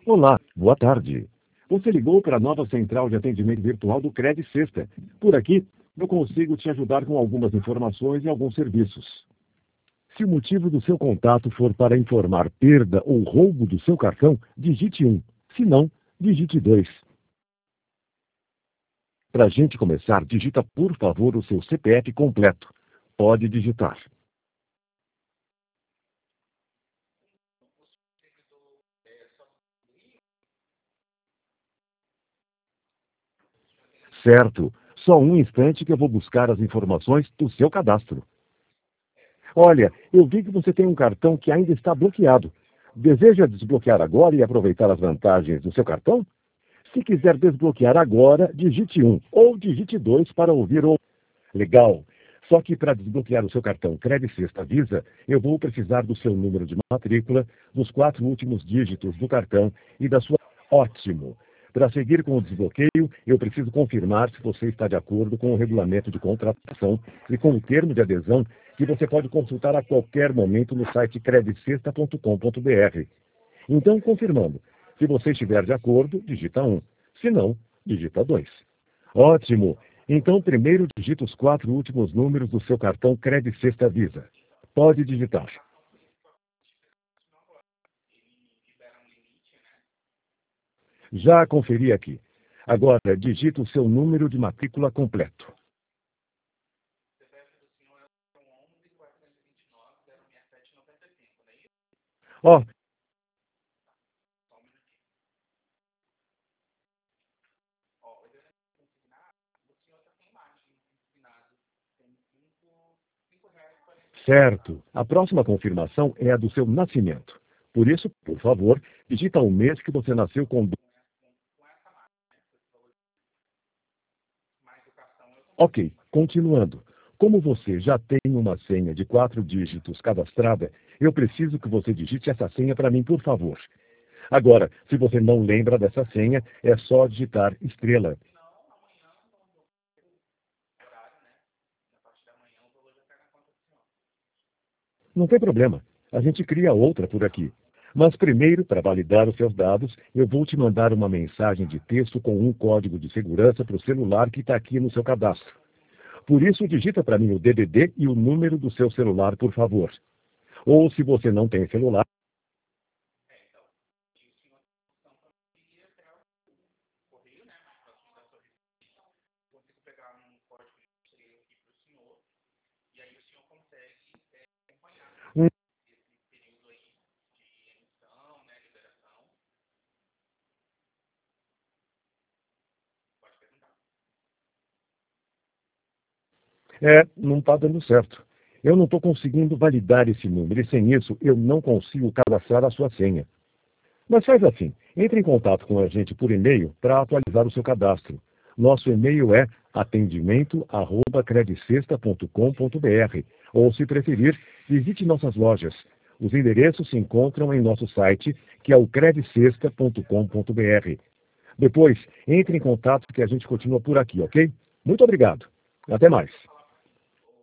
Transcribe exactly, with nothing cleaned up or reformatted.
Olá, boa tarde. Você ligou para a nova central de atendimento virtual do Cred Sexta. Por aqui, eu consigo te ajudar com algumas informações e alguns serviços. Se o motivo do seu contato for para informar perda ou roubo do seu cartão, digite um. Se não, digite dois. Para a gente começar, digita por favor o seu C P F completo. Pode digitar. Certo. Só um instante que eu vou buscar as informações do seu cadastro. Olha, eu vi que você tem um cartão que ainda está bloqueado. Deseja desbloquear agora e aproveitar as vantagens do seu cartão? Se quiser desbloquear agora, digite um ou digite dois para ouvir o... Legal. Só que para desbloquear o seu cartão Cred Sexta Visa, eu vou precisar do seu número de matrícula, dos quatro últimos dígitos do cartão e da sua... Ótimo. Para seguir com o desbloqueio, eu preciso confirmar se você está de acordo com o regulamento de contratação e com o termo de adesão que você pode consultar a qualquer momento no site cred sexta ponto com ponto br. Então, confirmando. Se você estiver de acordo, digita um. Se não, digita dois. Ótimo! Então, primeiro digita os quatro últimos números do seu cartão Cred Sexta Visa. Pode digitar. Já conferi aqui. Agora, digita o seu número de matrícula completo. Ó, certo. A próxima confirmação é a do seu nascimento. Por isso, por favor, digita o mês que você nasceu com... Ok, continuando. Como você já tem uma senha de quatro dígitos cadastrada, eu preciso que você digite essa senha para mim, por favor. Agora, se você não lembra dessa senha, é só digitar estrela. Não tem problema. A gente cria outra por aqui. Mas primeiro, para validar os seus dados, eu vou te mandar uma mensagem de texto com um código de segurança para o celular que está aqui no seu cadastro. Por isso, digita para mim o D D D e o número do seu celular, por favor. Ou, se você não tem celular, um... É, não está dando certo. Eu não estou conseguindo validar esse número e, sem isso, eu não consigo cadastrar a sua senha. Mas faz assim, entre em contato com a gente por e-mail para atualizar o seu cadastro. Nosso e-mail é atendimento arroba cred sexta ponto com ponto br ou, se preferir, visite nossas lojas. Os endereços se encontram em nosso site, que é o cred sexta ponto com ponto br. Depois, entre em contato que a gente continua por aqui, ok? Muito obrigado. Até mais.